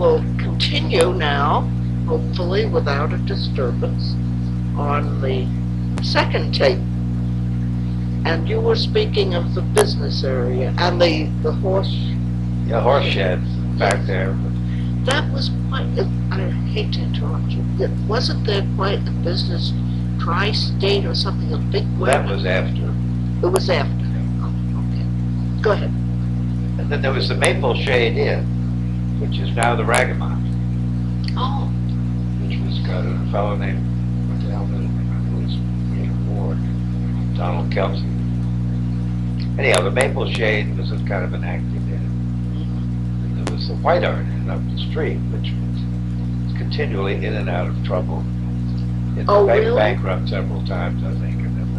will continue now, hopefully without a disturbance, on the second tape. And you were speaking of the business area and the horse. Yeah, horse sheds back there. That was quite, I hate to interrupt you, wasn't there quite a business tri-state or something, a big That was after. It was after. Oh, okay. Go ahead. And then there was the Maple Shade Inn, which is now the Ragamont, Oh, which was got a fellow named, what the hell was his name? It was Peter Ward, Donald Kelsey. Anyhow, the Maple Shade was a kind of an active inn. And there was the White Hart Inn up the street, which was continually in and out of trouble. It Oh, went really? bankrupt several times, I think. And then,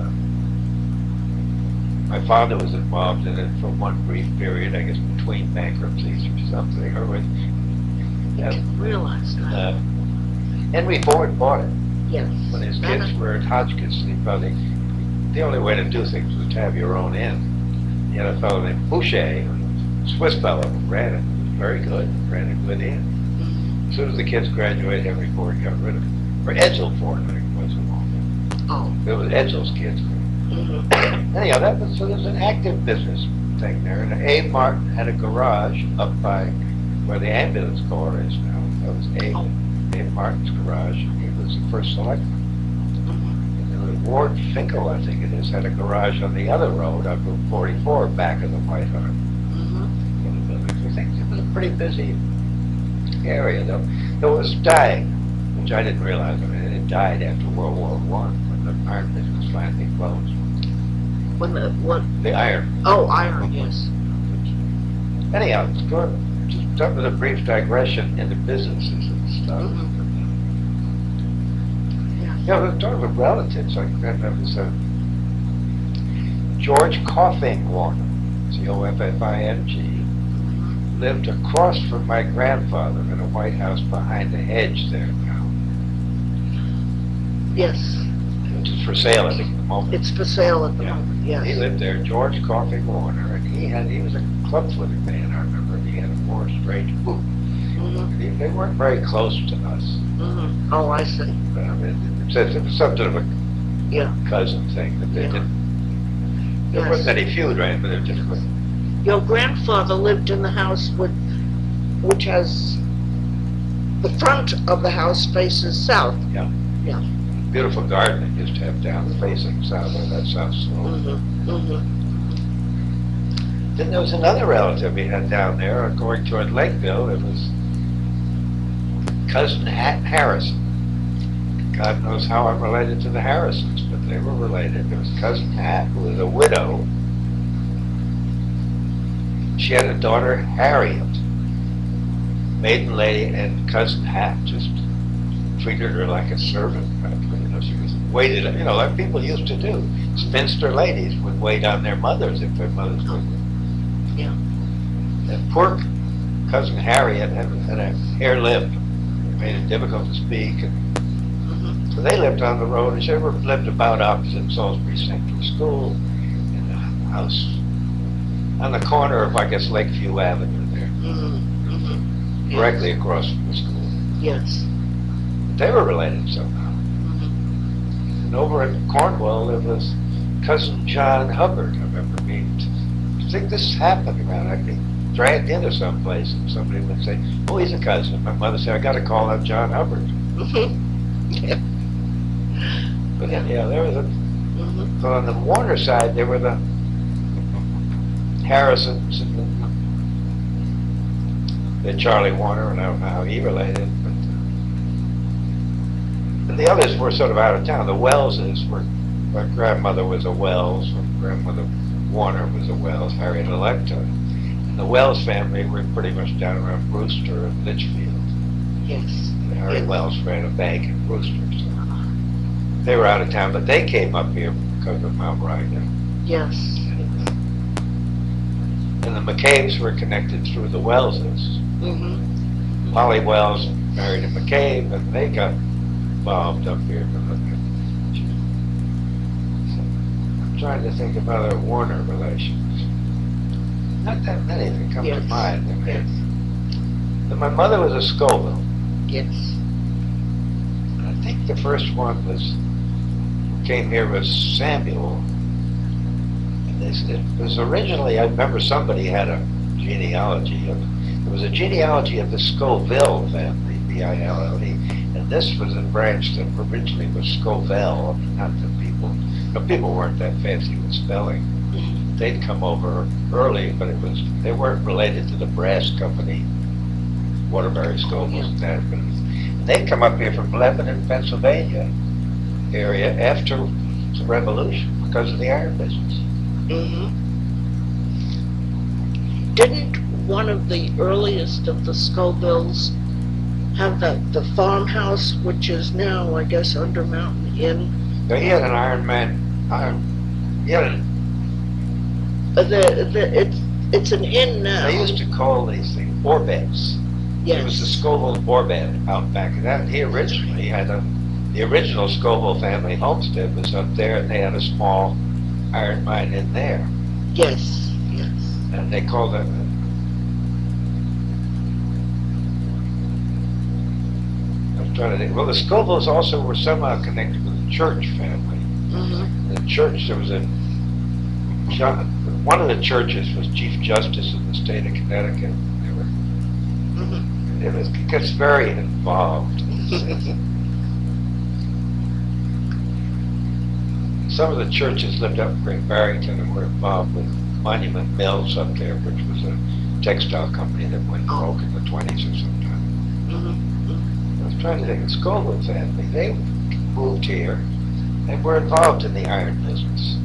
my father was involved in it for one brief period, I guess between bankruptcies or something. Or with, I didn't realize that. Henry Ford bought it Yes. when his That kids I- were at Hotchkiss. He probably, the only way to do things was to have your own inn. He had a fellow named Boucher, a Swiss fellow, who ran it. He was very good, ran a good inn. As soon as the kids graduated, Henry Ford got rid of it. Or Edsel Ford, I think it was. Oh. It was Edsel's kids. Mhm. Anyhow, that was, so there's an active business thing there. And Abe Martin had a garage up by where the ambulance corps is now. That was Oh. Abe Martin's garage. He was the first selectman. And there was Ward Finkel, I think it is, had a garage on the other road, up Route 44, back of the White Hart. Mhm. I think it was a pretty busy area, though. It was dying, which I didn't realize. I mean, it died after World War I, when the iron business finally closed. When the, what? The iron. Oh, iron, yes. Anyhow, it's good. Just up with a brief digression into businesses and stuff. Yeah. Yeah, we're talking about relatives. I remember this, George Coffing Warner, Coffing, lived across from my grandfather in a white house behind a hedge there now, Yes. which is for sale, I think, at the moment. It's for sale at the Yeah. moment, yes. He lived there, George Coffing Warner, and he was a club-footed man, I remember. He had a more strange boot. Mhm. They weren't very close to us. Mhm. Oh, I see. But, I mean, it was something of a Yeah. cousin thing that they Yeah. didn't. There Yes. wasn't any feud, right? But it just was. Your grandfather lived in the house which has, the front of the house faces south. Beautiful garden it used to have down facing south of that south slope. Mm-hmm. Mm-hmm. Then there was another relative he had down there, going toward Lakeville. It was cousin Harrison. God knows how I'm related to the Harrisons, but they were related. There was cousin Hat, who was a widow. She had a daughter, Harriet, maiden lady, and cousin Hat just treated her like a servant. You know, she was waited, you know, like people used to do. Spinster ladies would wait on their mothers if their mothers were. Yeah. And poor cousin Harriet had a hair lip. It made it difficult to speak. And Mm-hmm. so they lived on the road, and she lived about opposite Salisbury Central School in a house on the corner of, I guess, Lakeview Avenue there, Mm-hmm. Mm-hmm. directly across from the school. Yes. They were related somehow. Mm-hmm. And over in Cornwall, there was cousin John Hubbard. I remember I think this happened around, I'd be dragged into someplace, and somebody would say, oh, he's a cousin. My mother said, I got to call up John Hubbard. Mm-hmm. Yeah. But yeah, there was a, Mm-hmm. so on the Warner side, there were the Harrisons and the Charlie Warner, and I don't know how he related, but and the others were sort of out of town. The Wellses were, my grandmother was a Wells, my grandmother Warner was a Wells, Harriet Electa. And the Wells family were pretty much down around Brewster and Litchfield. Yes. And Harry Yes. Wells ran a bank in Brewster, so they were out of town, but they came up here because of Mount Ryder. Yes. And the McCabe's were connected through the Wellses. Mm-hmm. Molly Wells married a McCabe, and they got involved up here. I'm trying to think of other Warner relations. Not that many that come to Yes. mind. I mean, Yes. And my mother was a Scoville. Yes. I think the first one who came here was Samuel. And it was originally, I remember somebody had a genealogy of, there was a genealogy of the Scoville family, B-I-L-L-E, and this was a branch that originally was Scoville. I mean, not that people weren't that fancy with spelling. They'd come over early, but they weren't related to the brass company, Waterbury Scovilles and that. But they'd come up here from Lebanon, Pennsylvania area after the Revolution because of the iron business. Didn't one of the earliest of the Scovilles have the farmhouse, which is now, I guess, under Mountain Inn? Now, he had an Iron Man. He had an, It's an inn now. they used to call these things Borbeds. Yes. It was the Scoville Borbed out back of that. He originally had the original Scoville family homestead was up there, and they had a small iron mine in there. Yes. Yes. And they called it. I'm trying to think. Well, the Scovilles also were somehow connected with the Church family. The church, there was one of the churches was Chief Justice of the state of Connecticut. It gets very involved. Some of the churches lived up in Great Barrington and were involved with Monument Mills up there, which was a textile company that went broke in the 20s or sometime. I was trying to think, the Scoville family, they moved here and were involved in the iron business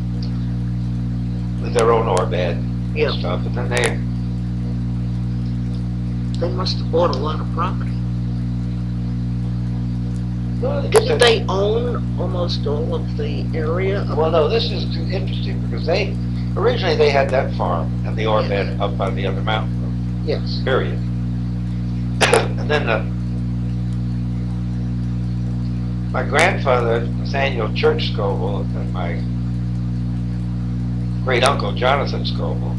with their own ore bed and stuff, and then they must have bought a lot of property. well, Didn't they own almost all of the area? Well, no, this is interesting because originally they had that farm and the ore bed up on the other mountain, Yes. period. And then my grandfather, Nathaniel Church Scoville, and my great uncle, Jonathan Scoville.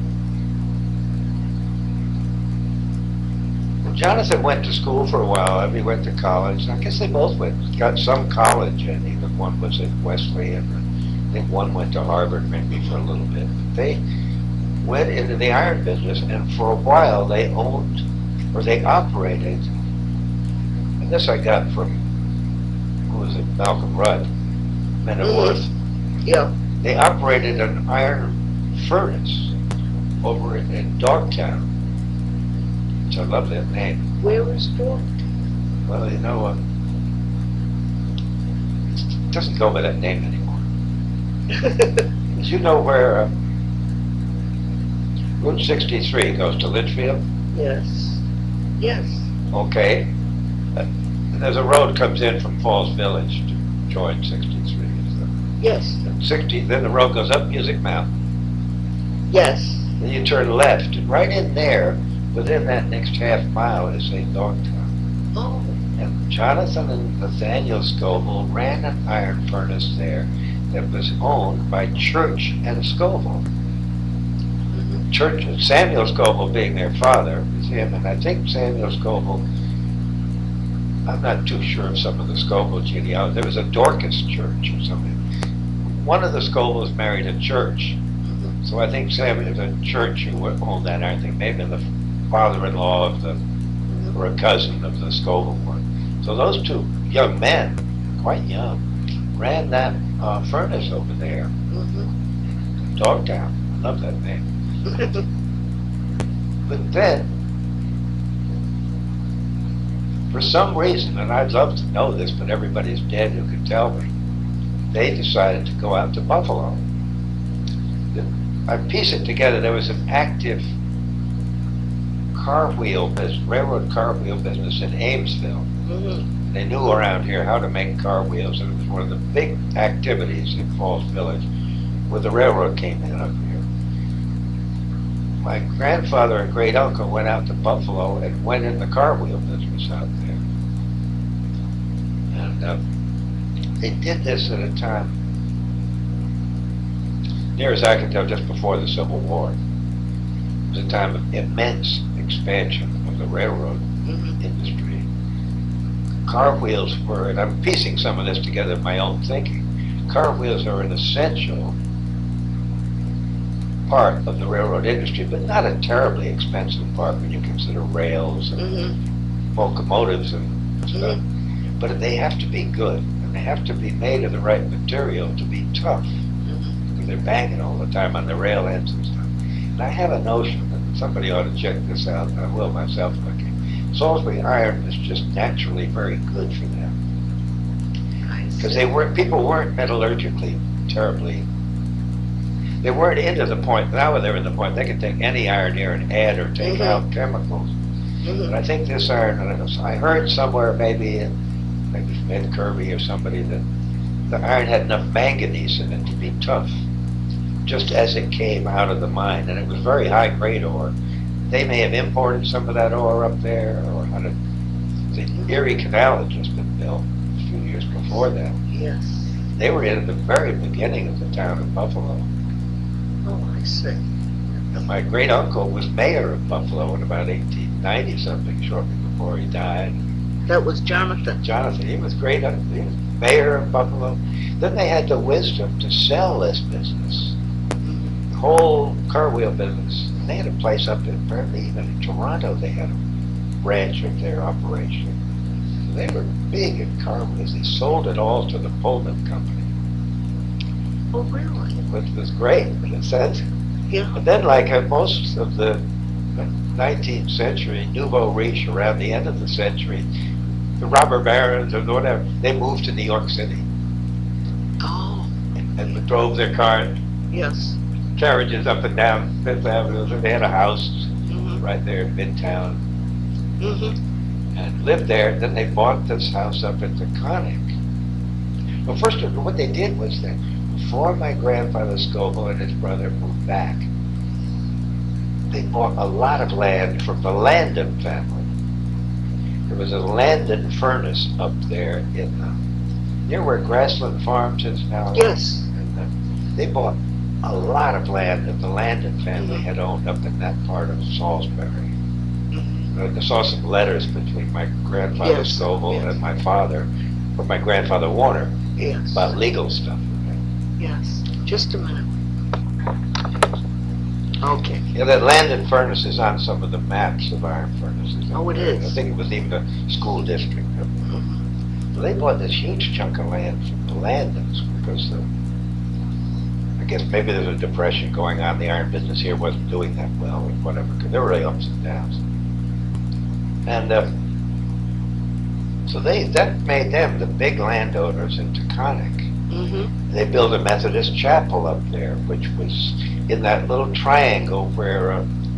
Well, Jonathan went to school for a while. He went to college. I guess they both got some college, and even one was at Wesley, and I think one went to Harvard maybe for a little bit. But they went into the iron business, and for a while they owned, or they operated, and this I got from, who was it, Malcolm Rudd, Men at Worth. Yeah. They operated an iron furnace over in Dogtown, which I love that name. Where is Dork? Well, you know, it doesn't go by that name anymore. Did you know where Route 63 goes to Litchfield? Yes. Yes. Okay. And there's a road comes in from Falls Village to join 63. Yes. 60, then the road goes up Music Mountain. Yes. Then you turn left, and right in there, within that next half mile, is St. Dogtown. Oh. And Jonathan and Nathaniel Scoville ran an iron furnace there that was owned by Church and Scoville. Church, Samuel Scoville being their father, was him, and I think Samuel Scoville, I'm not too sure of some of the Scoville genealogy. There was a Dorcas church or something. One of the Scovilles married a Church. So I think Samuel, the Church who owned that iron thing, maybe the father-in-law of or a cousin of the Scoville one. So those two young men, quite young, ran that furnace over there. Dogtown. I love that name. But then, for some reason, and I'd love to know this, but everybody's dead who can tell me, they decided to go out to Buffalo. I piece it together. There was an active railroad car wheel business in Amesville. They knew around here how to make car wheels, and it was one of the big activities in Falls Village where the railroad came in up here. My grandfather and great uncle went out to Buffalo and went in the car wheel business out there. And they did this at a time, near as I can tell, just before the Civil War. It was a time of immense expansion of the railroad Mhm. industry. Car wheels were, and I'm piecing some of this together in my own thinking, car wheels are an essential part of the railroad industry, but not a terribly expensive part when you consider rails and Mhm. locomotives and stuff. Mhm. But they have to be good, and they have to be made of the right material to be tough, Mhm. because they're banging all the time on the rail ends and stuff. And I have a notion, and somebody ought to check this out, and I will myself if I can. Salisbury iron is just naturally very good for them, I because see. people weren't metallurgically terribly. They weren't into the point. Now they're in the point they can take any iron here and add or take Mhm. out chemicals. But I Mhm. think this iron, I heard somewhere maybe from Ed Kirby or somebody that the iron had enough manganese in it to be tough, just as it came out of the mine, and it was very high grade ore. They may have imported some of that ore up there, or had it. The Erie Canal had just been built a few years before that. Yes. They were in at the very beginning of the town of Buffalo. Oh, I see. And my great uncle was mayor of Buffalo in about 1890 something, shortly before he died. That was Jonathan. Jonathan, he was great. He was mayor of Buffalo. Then they had the wisdom to sell this business, Mhm. the whole car wheel business. And they had a place up there, apparently even in Toronto, they had a branch of their operation. They were big in car wheels. They sold it all to the Pullman Company, Oh, really? which was great in a sense. Yeah. But then, like most of the 19th century, nouveau riche around the end of the century, the robber barons or whatever, they moved to New York City Oh, and drove their yes. carriages up and down Fifth Avenue. So they had a house Mhm. right there in Midtown Mhm. and lived there. Then they bought this house up at the Conic. Well, first of all, what they did was that before my grandfather Scoville and his brother moved back, they bought a lot of land from the Landon family. There was a Landon furnace up there in near where Grassland Farms is now. Yes. And they bought a lot of land that the Landon family Mhm. had owned up in that part of Salisbury. Mhm. I saw some letters between my grandfather Yes, Scoville yes. and my father, or my grandfather Warner, Yes. about legal stuff. Yes. Just a minute. Okay. Yeah, that Landon furnace is on some of the maps of iron furnaces. Oh, it there. is. I think it was even a school district. Mhm. So they bought this huge chunk of land from the Landons because I guess maybe there's a depression going on. The iron business here wasn't doing that well or whatever, because there were really ups and downs. And so that made them the big landowners in Taconic. Mhm. They built a Methodist chapel up there, which was in that little triangle where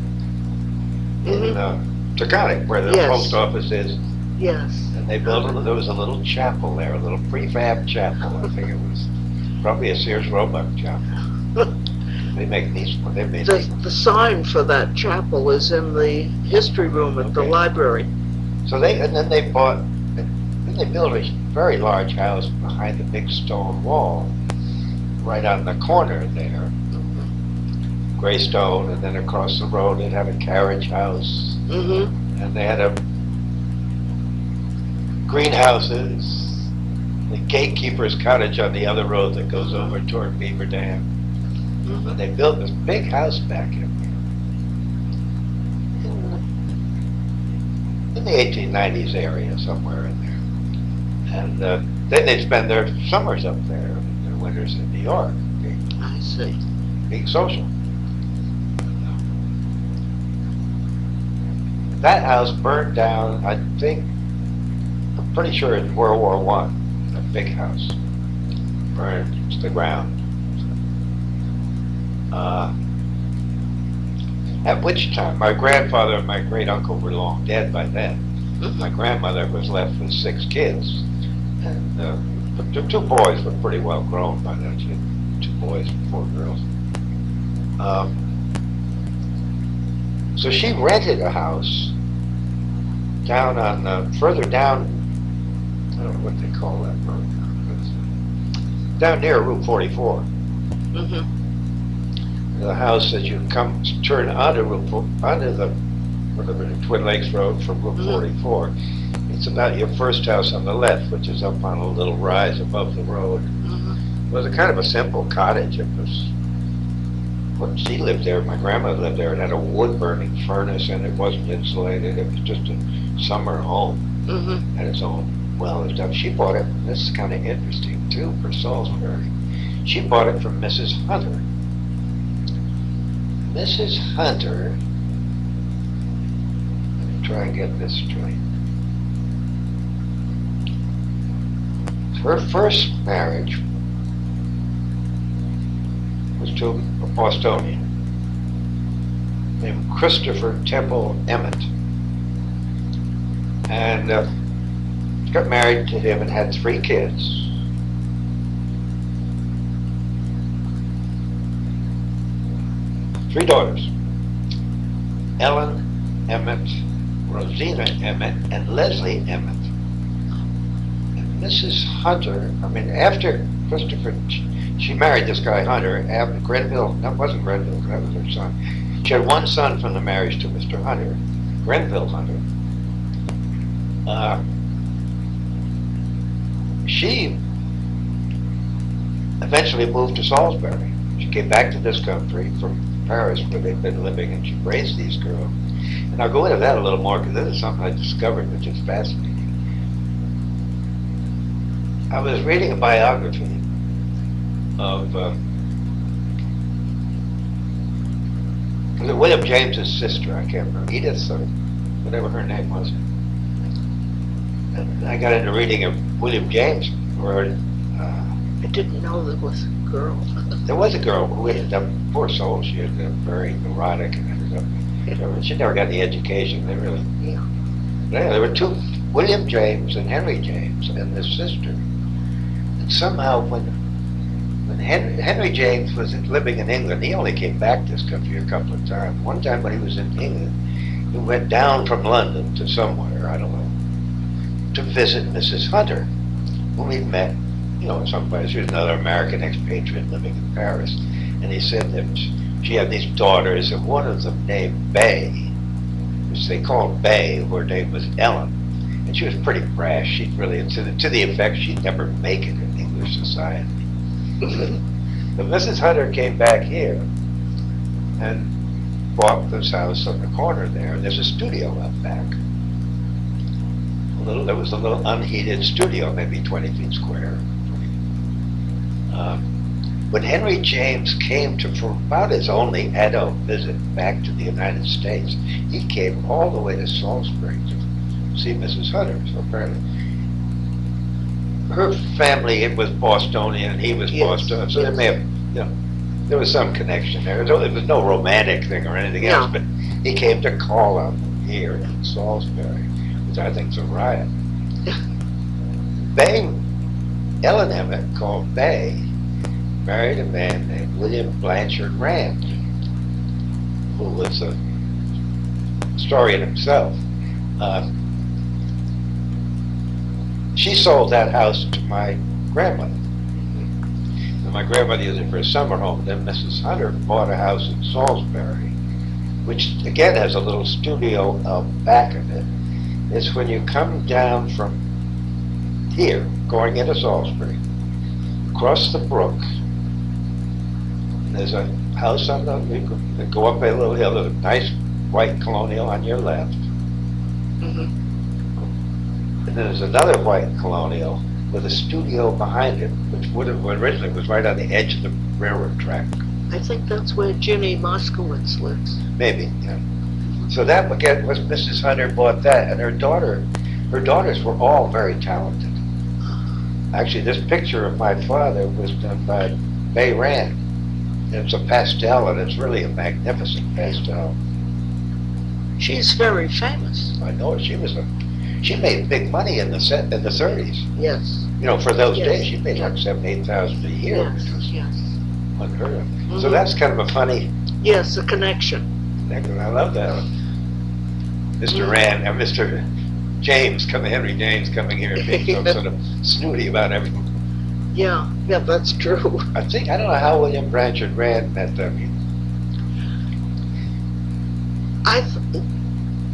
in Taconic, where the Yes. post office is. Yes. And they built there was a little chapel there, a little prefab chapel. I think it was probably a Sears Roebuck chapel. They make these. They made these. The sign for that chapel is in the history room at the Okay. library. So then they built a very large house behind the big stone wall, right on the corner there, gray stone, and then across the road they'd have a carriage house, Mm-hmm. and they had a greenhouses, the gatekeeper's cottage on the other road that goes over toward Beaver Dam. Mm-hmm. And they built this big house back in the 1890s area, somewhere in there. And then they'd spend their summers up there, and their winters in New York, I see. being social. That house burned down, I think, I'm pretty sure in World War I, that big house burned to the ground. At which time, my grandfather and my great uncle were long dead by then. My grandmother was left with 6 kids, and the 2 boys were pretty well grown by then. She had 2 boys and 4 girls. So she rented a house down on further down. I don't know what they call that road. Down near Route 44. Mm-hmm. The house that you turn onto the whatever, Twin Lakes Road from Route Mhm. 44. It's about your first house on the left, which is up on a little rise above the road. Mhm. It was a kind of a simple cottage. It was, when she lived there, my grandmother lived there, it had a wood-burning furnace and it wasn't insulated. It was just a summer home. Mhm. Had its own well and stuff. She bought it, and this is kind of interesting too for Salisbury. She bought it from Mrs. Hunter. Mrs. Hunter, let me try and get this straight. Her first marriage was to a Bostonian named Christopher Temple Emmett. And got married to him and had 3 kids. Three daughters. Ellen Emmett, Rosina Emmett, and Leslie Emmett. And Mrs. Hunter, I mean, after Christopher, she married this guy Hunter, after Grenville, that wasn't Grenville, that was her son. She had 1 son from the marriage to Mr. Hunter, Grenville Hunter. She eventually moved to Salisbury. She came back to this country from Paris where they'd been living, and she raised these girls. And I'll go into that a little more because this is something I discovered which is fascinating. I was reading a biography of was it William James's sister? I can't remember, Edith or whatever her name was. And I got into reading of William James, where I didn't know there was a girl. there was a girl who ended up, poor soul, she ended up very neurotic and ended up, she never got the education. They really, Yeah. yeah, there were 2, William James and Henry James, and this sister. And somehow when Henry James was living in England, he only came back to this country a couple of times. One time when he was in England, he went down from London to somewhere, I don't know, to visit Mrs. Hunter, whom he'd met, you know, someplace. She was another American expatriate living in Paris. And he said that she had these daughters, and one of them named Bay, which they called Bay, her name was Ellen. And she was pretty brash. She'd really, to the effect she'd never make it in English society. But Mrs. Hunter came back here and bought this house on the corner there. There's a studio out back. There was a little unheated studio, maybe 20 feet square. When Henry James came to, for about his only adult visit back to the United States, he came all the way to Salisbury to see Mrs. Hunter. So apparently, her family, it was Bostonian, he was Yes, Boston, so yes. they may have, you know, there was some connection there. There was no romantic thing or anything No. else, but he came to call on them here in Salisbury, which I think is a riot. Bay, Ellen Emmett, called Bay, married a man named William Blanchard Rand, who was a historian himself. She sold that house to my grandmother. And my grandmother used it for a summer home. Then Mrs. Hunter bought a house in Salisbury, which again has a little studio out back of it. It's when you come down from here, going into Salisbury, across the brook, there's a house on the, you go up a little hill, there's a nice white colonial on your left. Mhm. And then there's another white colonial with a studio behind it, which would have originally was right on the edge of the railroad track. I think that's where Ginny Moskowitz lives. Maybe, yeah. So that again was Mrs. Hunter bought that, and her daughters were all very talented. Actually, this picture of my father was done by Bay Rand. It's a pastel, and it's really a magnificent pastel. She's very famous. I know it. She made big money in the 30s. Yes. You know, for those Yes. days, she made like $7,000-8,000 a year, Yes. which was Yes. unheard of. Mhm. So that's kind of a funny. Yes, a connection. I love that one. Mr. Mhm. Rand, Mr. James, Henry James coming here and being so sort of snooty about everything. Yeah. Yeah, that's true. I don't know how William Blanchard Rand met them.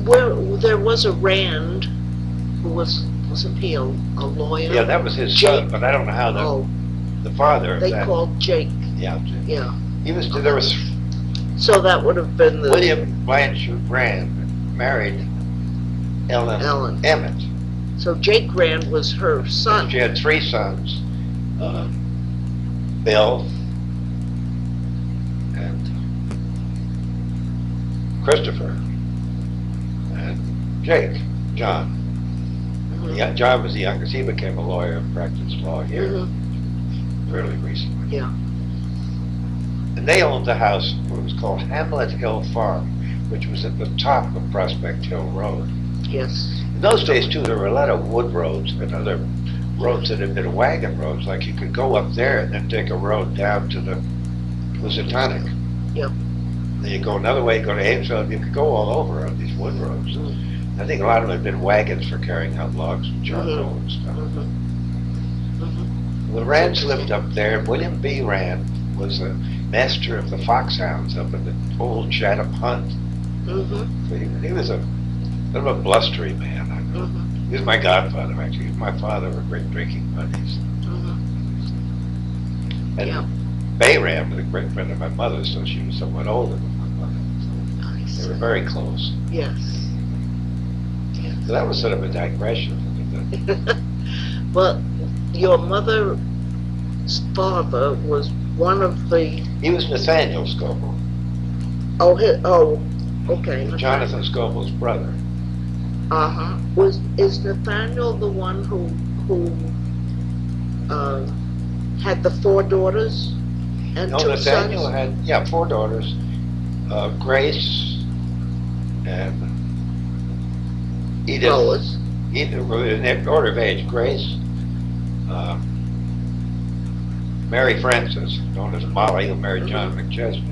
there was a Rand who wasn't he a lawyer? Yeah, that was his Jake. son, but I don't know how Oh, the father of they that. called Jake, Yeah, yeah. there was So that would have been the... William Blanchard Rand married Ellen Emmett. So Jake Rand was her son. She had 3 sons, Bill and Christopher and Jake, John. Yeah, John was the youngest. He became a lawyer and practiced law here fairly recently. Yeah. And they owned the house, what was called Hamlet Hill Farm, which was at the top of Prospect Hill Road. Yes. In those days, too, there were a lot of wood roads and other roads that had been wagon roads. Like you could go up there and then take a road down to the Housatonic. Yep. Then you go another way, go to Amesville. You could go all over on these wood roads. I think a lot of them had been wagons for carrying out logs and charcoal and stuff. The Rands lived up there. William B. Rand was the master of the foxhounds up in the old Chatham Hunt. So he was a bit of a blustery man. He was my godfather, actually. He and my father were great drinking buddies. And Bay Rand was a great friend of my mother's, so she was somewhat older than my mother. So they were very close. Yes. So that was sort of a digression. Well, your mother's father was one of the... He was Nathaniel Scoble. Okay. Jonathan Scoble's brother. Is Nathaniel the one who had the 4 daughters and No, 2 Nathaniel sons? had 4 daughters, Grace and Edith. Lois. In order of age, Grace, Mary Frances, known as Molly, who married John McChesney,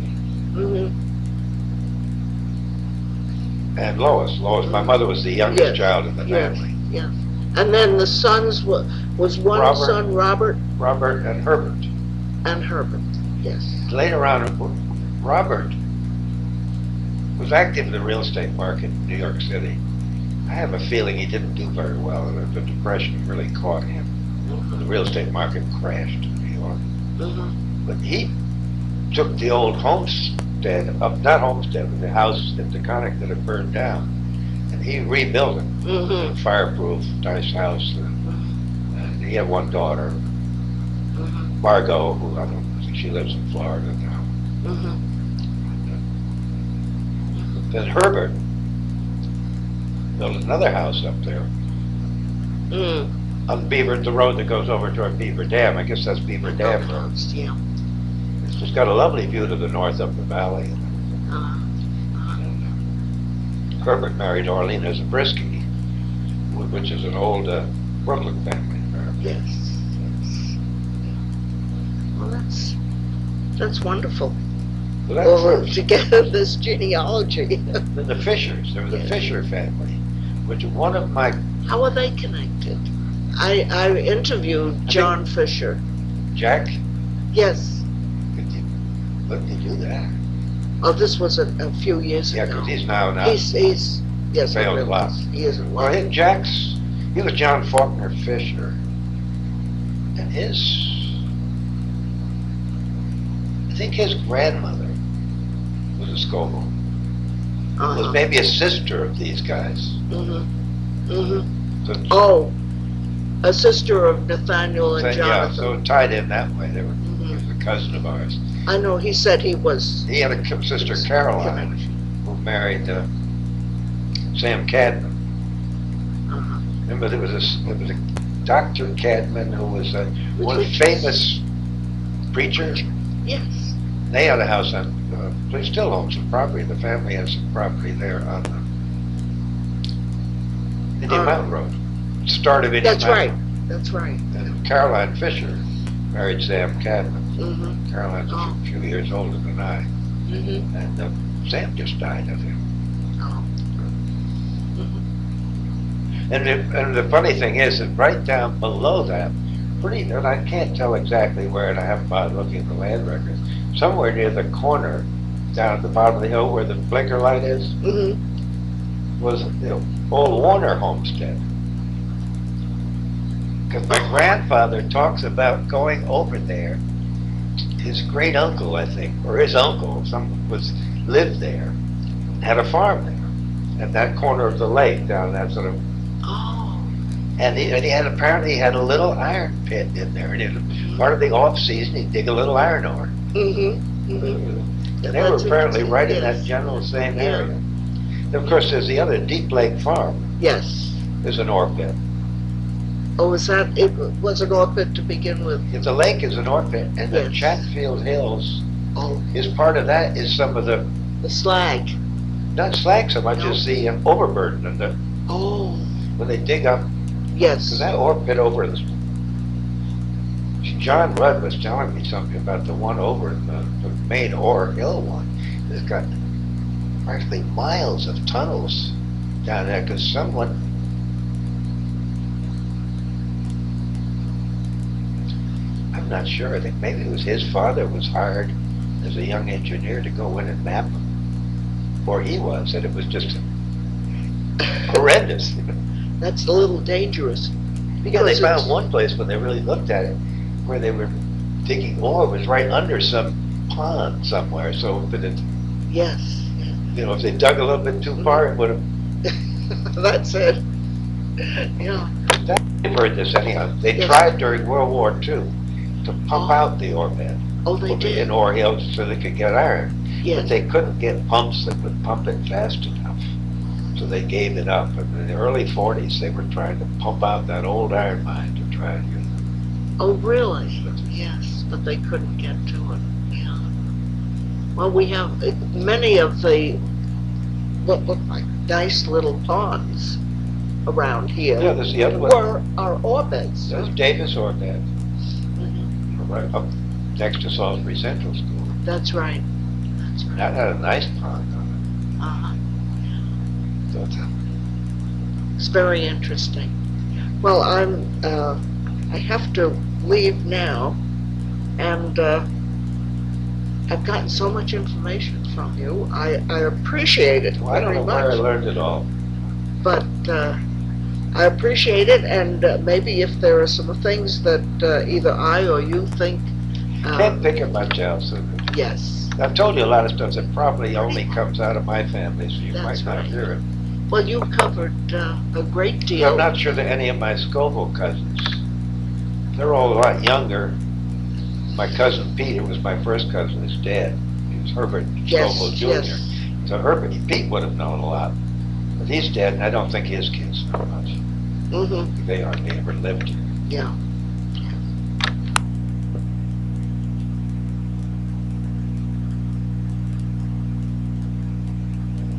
and Lois. My mother was the youngest child in the family. Yes. And then the sons was one Robert. son, Robert Robert and Herbert. and Herbert. Yes. Later on, Robert was active in the real estate market in New York City. I have a feeling he didn't do very well, and the Depression really caught him. The real estate market crashed in New York. But he took the old homestead, not homestead, but the house in Taconic that had burned down, and he rebuilt it. A fireproof, nice house. And he had 1 daughter, Margot, who I don't think she lives in Florida now. Then Herbert built another house up there on the road that goes over toward Beaver Dam. I guess that's Beaver Dam Road. Yeah. It's just got a lovely view to the north up the valley. Herbert married Orlena Zabriskie, which is an old Brooklyn family. Yes. Well, that's wonderful. So To get this genealogy. then the Fishers. There was a Fisher family, which one of my... How are they connected? I interviewed John Fisher. Jack? Yes. When did you do that? Oh, this was a few years Yeah, ago. because he's now... He's yes, I failed a lot. realize. He is a Well, lot. he was John Faulkner Fisher, and I think his grandmother was a Scoble. Was maybe a sister of these guys. So, a sister of Nathaniel and yeah, Jonathan. so it tied in that way. He was a cousin of ours. I know, he said he was. He had a sister, Caroline, who married Sam Cadman. Remember, there was a Dr. Cadman who was one famous preacher. Yes. They had a house on, they still own some property. The family has some property there on the Indian Mountain Road. Start of Indian Mountain. That's right. And Caroline Fisher married Sam Cadman. Caroline's a few years older than I. And Sam just died of him. And the funny thing is that right down below that, and I can't tell exactly where, and I haven't bothered looking at the land records, somewhere near the corner, down at the bottom of the hill where the blinker light is, was the old Warner homestead. Because my grandfather talks about going over there. His great uncle, I think, or his uncle, lived there, had a farm there, at that corner of the lake, down that sort of. Oh. And he had apparently had a little iron pit in there, and part of the off season he'd dig a little iron ore. Mm-hmm. Mm-hmm. And they were apparently right in Yes. that general same Yeah. area. And of course, there's the other Deep Lake Farm. Yes. There's an ore pit. Oh, it was an ore pit to begin with? If the lake is an ore pit, and the Yes. Chatfield Hills Oh, is part of that, is some of the, the slag. not slag so much No. as the overburden, and Oh, when they dig up, yes. because that ore pit over this, John Rudd was telling me something about the one over in the main ore hill one. It's got practically miles of tunnels down there, because someone, I'm not sure, I think maybe it was his father was hired as a young engineer to go in and map them, or he was, and it was just horrendous. That's a little dangerous. Yeah, they Because found it's- one place when they really looked at it, where they were digging ore was right under some pond somewhere, so that it, Yes. if they dug a little bit too far, it would have. That's it. Yeah. I've heard this anyhow. They Yes. tried during World War II to pump out the ore bed Oh, they in did. ore hills so they could get iron, but Yes. they couldn't get pumps that would pump it fast enough, so they gave it up. And in the early 40s, they were trying to pump out that old iron mine to try and use it. Oh, really? Yes, but they couldn't get to it. Yeah. Well, we have many of the what look like nice little ponds around here. Yeah, there's the other one. Were our ore beds. There's Davis ore bed, Mhm. right up next to Salisbury Central School. That's right. That's right. That had a nice pond on Uh-huh. it. So it's It's very interesting. Well, I have to leave now, and I've gotten so much information from you. I appreciate it Well, I don't very know where I much. learned it all. But I appreciate it, and maybe if there are some things that either I or you think, Can't think of much else. yes. I've told you a lot of stuff that probably only comes out of my family, so you That's might not right. hear it. Well, you covered a great deal. I'm not sure that any of my Scoville cousins, they're all a lot younger. My cousin Peter was my first cousin, is dead. He was Herbert Yes, Scoville Jr. yes. So Pete would have known a lot. But he's dead, and I don't think his kids know much. Mm-hmm. They hardly ever lived here. Yeah.